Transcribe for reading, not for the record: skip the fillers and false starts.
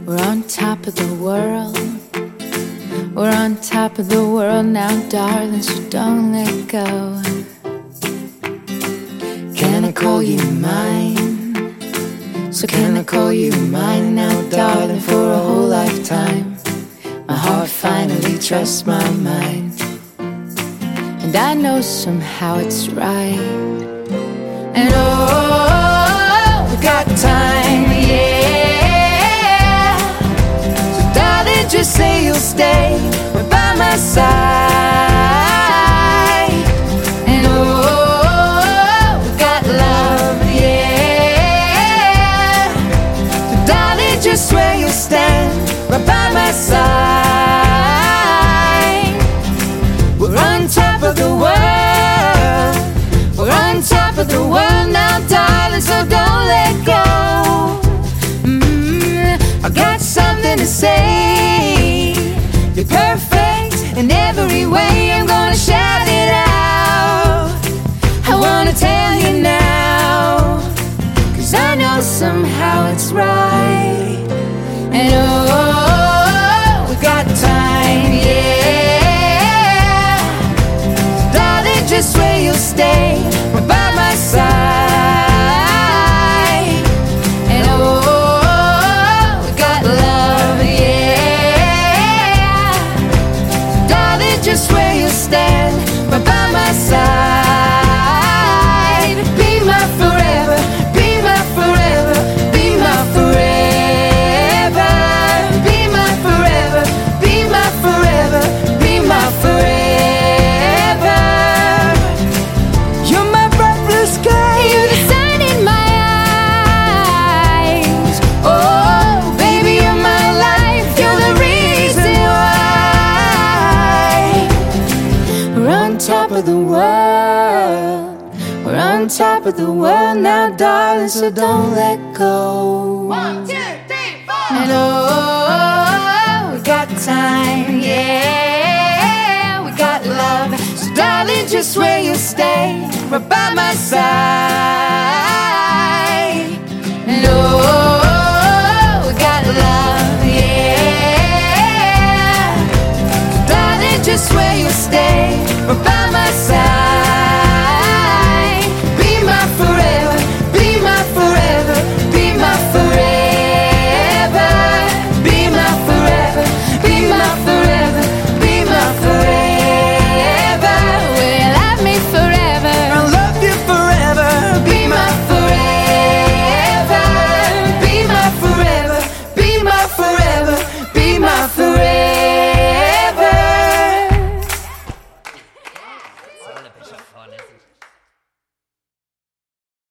We're on top of the world. We're on top of the world now, darling, so don't let go. Can I call you mine? So can I call you mine now, darling, for a whole lifetime? My heart finally trusts my mind, and I know somehow it's right. And oh, we got time, yeah. So darling, just say you'll stay right by my side. And oh, we got love, yeah. So darling, just swear you'll stand right by my side. We're on top of the world. We're on top of the world now, darling, so don't let go. I got something to say. You're perfect in every way. I'm gonna shout it out. I wanna tell you now, 'cause I know somehow it's right. And oh, we got time, yeah. Darling, just swear you'll stay right by my side. And oh, we got love, yeah. Darling, just swear you'll stand right by my side. Be my forever, be my forever, be my forever. Be my forever, be my forever, be my forever. You're my bright blue sky, you're the sun in my eyes. Oh, baby, you're my life, you're the reason why. We're on top of the world. We're on top of the world now, darling, so don't let go. 1, 2, 3, 4. And oh, we got time, yeah. We got love, so darling, just swear you'll stay right by my side.